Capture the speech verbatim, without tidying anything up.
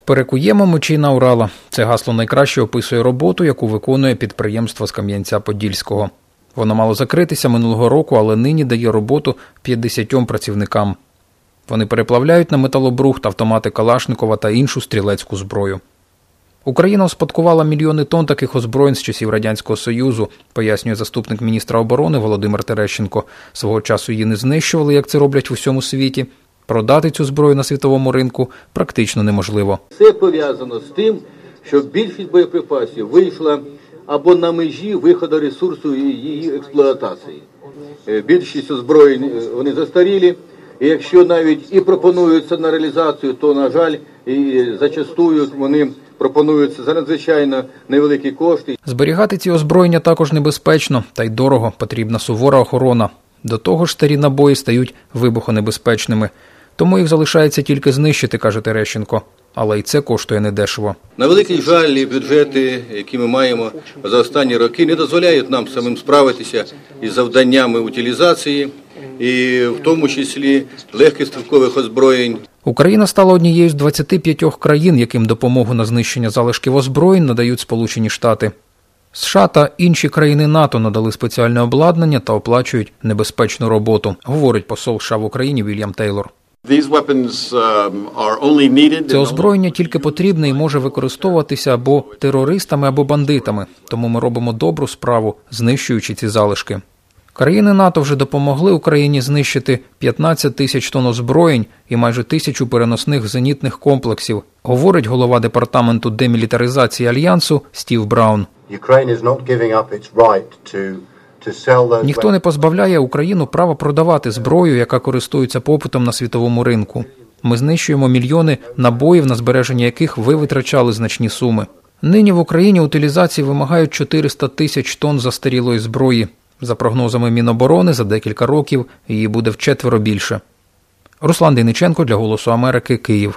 Перекуємо мечі на Урала. Це гасло найкраще описує роботу, яку виконує підприємство з Кам'янця-Подільського. Воно мало закритися минулого року, але нині дає роботу п'ятдесятьом працівникам. Вони переплавляють на металобрухт автомати Калашникова та іншу стрілецьку зброю. Україна успадкувала мільйони тонн таких озброєнь з часів Радянського Союзу, пояснює заступник міністра оборони Володимир Терещенко. Свого часу її не знищували, як це роблять в усьому світі. Продати цю зброю на світовому ринку практично неможливо. Це пов'язано з тим, що більшість боєприпасів вийшла або на межі виходу ресурсу і її експлуатації. Більшість озброєнь вони застарілі, і якщо навіть і пропонуються на реалізацію, то, на жаль, і зачастую вони пропонуються за надзвичайно невеликі кошти. Зберігати ці озброєння також небезпечно, та й дорого, потрібна сувора охорона. До того ж, старі набої стають вибухонебезпечними. Тому їх залишається тільки знищити, каже Терещенко. Але й це коштує недешево. На великий жаль, бюджети, які ми маємо за останні роки, не дозволяють нам самим справитися із завданнями утилізації, і в тому числі легких стрілкових озброєнь. Україна стала однією з двадцяти п'ятьох країн, яким допомогу на знищення залишків озброєнь надають Сполучені Штати. США та інші країни НАТО надали спеціальне обладнання та оплачують небезпечну роботу, говорить посол США в Україні Вільям Тейлор. Це озброєння тільки потрібне і може використовуватися або терористами, або бандитами. Тому ми робимо добру справу, знищуючи ці залишки. Країни НАТО вже допомогли Україні знищити п'ятнадцять тисяч тонн озброєнь і майже тисячу переносних зенітних комплексів, говорить голова департаменту демілітаризації Альянсу Стів Браун. Ніхто не позбавляє Україну права продавати зброю, яка користується попитом на світовому ринку. Ми знищуємо мільйони набоїв, на збереження яких ви витрачали значні суми. Нині в Україні утилізації вимагають чотириста тисяч тонн застарілої зброї. За прогнозами Міноборони, за декілька років її буде вчетверо більше. Руслан Дейниченко для «Голосу Америки», Київ.